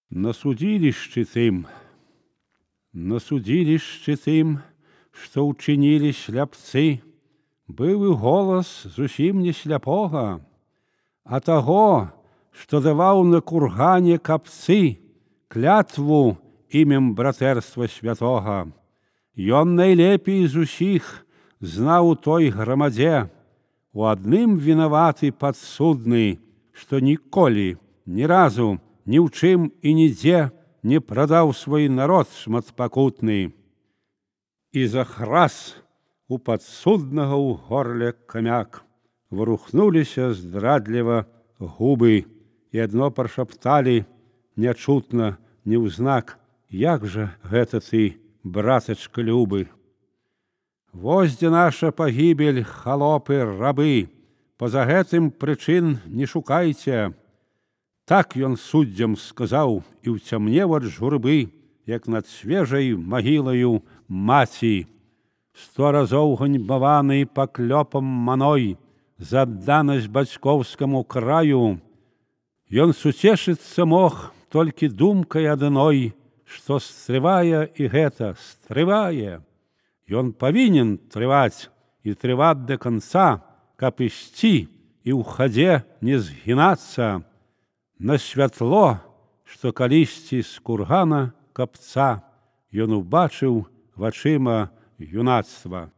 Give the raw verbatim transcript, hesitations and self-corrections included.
На судилішчы тым, на судилішчы тым, што ўчынілі шляпцы, быў і голас зусім не сляпога, а таго, што даваў на кургане капцы клятву імем братэрства святога. Ён найлепей з усіх знаў у той грамадзе, у адным вінаваты падсудны, што ніколі, ні разу, ні ў чым і нідзе не прадаў свой народ шматпакутны. І захрас у падсуднага ў горле камяк. Варухнуліся здрадліва губы і адно прашапталі нячутна, неўзнак: як жа гэта ты, братачка любы? Вось дзе наша пагібель, халопы, рабы, па-за гэтым прычын не шукайце. Так ён суддзям сказаў і ўцямнеў ад журбы, як над свежай магілаю маці. Сто разоў ганьбаваны паклёпам маной за адданасць бацькоўскаму краю, ён суцешыцца мог толькі думкай адной, што стрывае і гэта стрывае. Ён павінен трываць і трываць да канца, каб ісці і ў хадзе не згінацца на святло, што калісьці з кургана капца ён убачыў вачыма юнацтва.